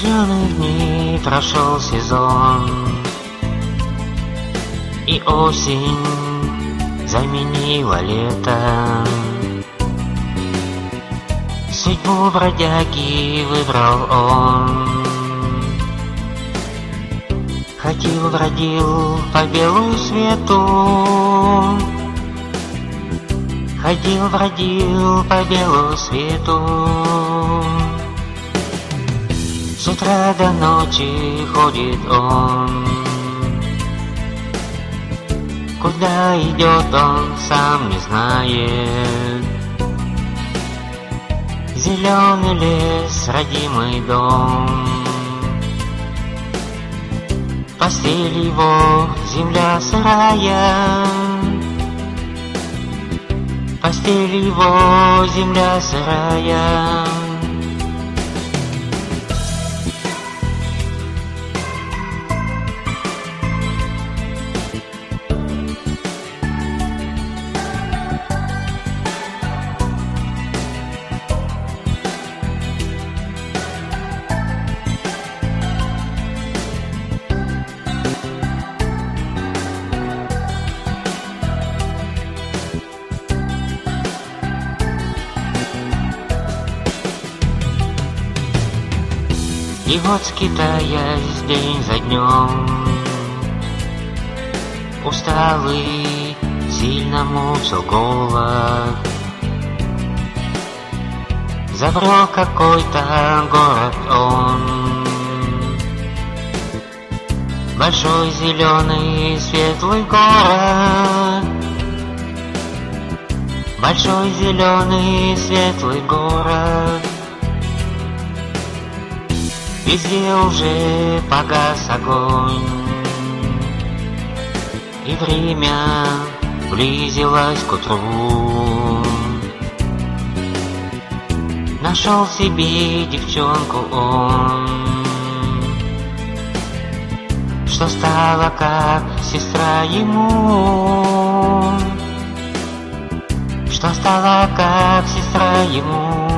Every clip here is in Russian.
Зеленых дней прошел сезон, и осень заменила лето. Судьбу бродяги выбрал он. Ходил, бродил по белу свету. Ходил, бродил по белу свету. С утра до ночи ходит он. Куда идет он, сам не знает. Зеленый лес, родимый дом. Постель его земля сырая. Постель его земля сырая. И вот скитаясь день за днем, усталый, сильно мучил голод, забрел какой-то город он. Большой зеленый светлый город, большой зеленый светлый город. Везде уже погас огонь, и время близилось к утру. Нашел себе девчонку он, что стала как сестра ему, что стала как сестра ему.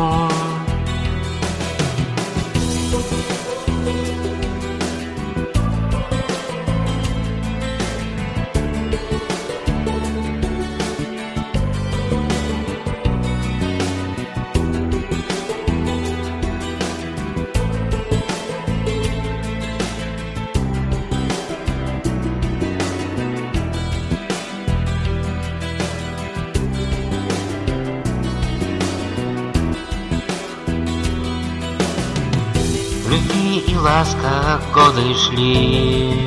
Любви и ласка годы шли,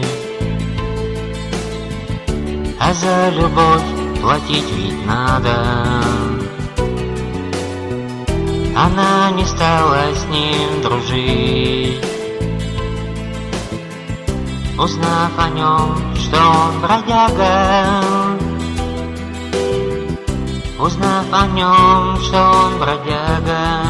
а за любовь платить ведь надо. Она не стала с ним дружить, узнав о нем, что он бродяга. Узнав о нем, что он бродяга.